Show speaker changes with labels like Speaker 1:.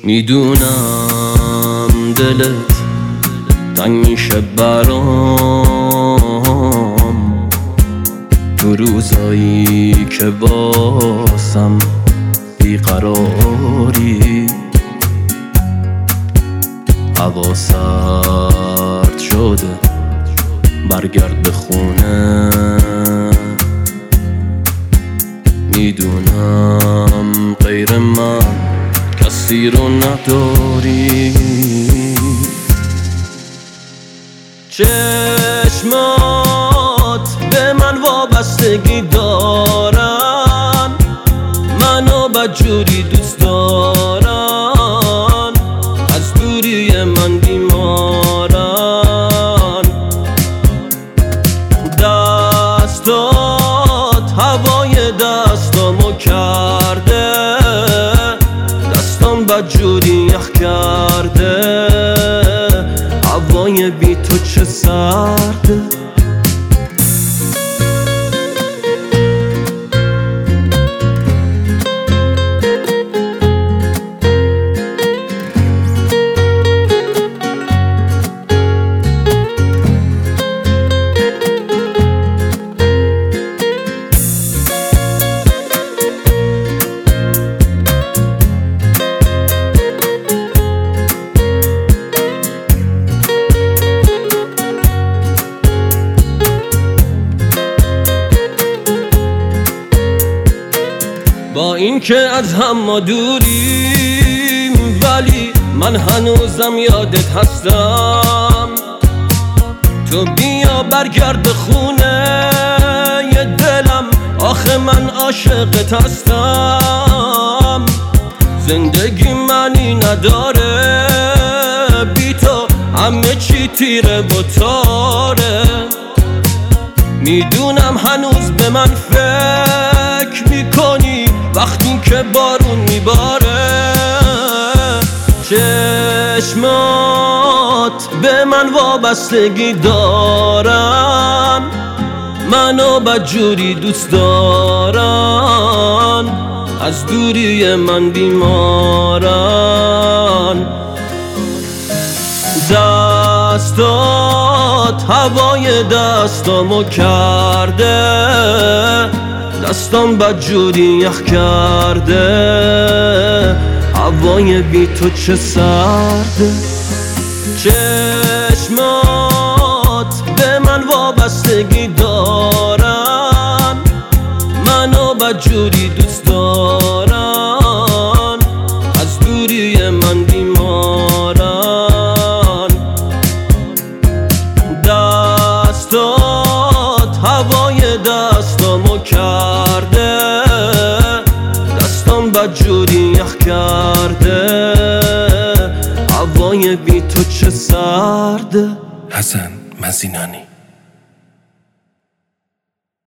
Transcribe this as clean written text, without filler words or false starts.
Speaker 1: میدونم دلت تنگ میشه برام تو روزایی که واسم بیقراری، هوا سرد شده برگرد به خونه. میدونم غیر من کسی رو نداری، چشمات به من وابستگی دارن، منو بدجوری دوست دارن، از دوری من بیمارن. دستات هوای دستامو کرده، دستام بدجوری یخ کرده، هوای بی تو چه سرده. با اینکه از هم ما دوریم، ولی من هنوزم یادت هستم. تو بیا برگرد خونه یه دلم، آخه من عاشقت هستم. زندگی معنی نداره بی تو، همه چی تیره و تاره. میدونم هنوز به من فکر میکنی وقتی که بارون میباره. چشمات به من وابستگی دارن، منو بدجوری دوست دارن، از دوری من بیمارن. دستات هوای دستامو کرده، دستام بدجوری یخ کرده، هوای بی تو چه سرده. چشمات به من وابستگی دارن، منو بدجوری دوست دارن، از دوری من بیمارن. دستات هوای دستامو کرده، دستام بدجوری یخ کرده، هوای بی تو چه سرده.
Speaker 2: حسن مزینانی.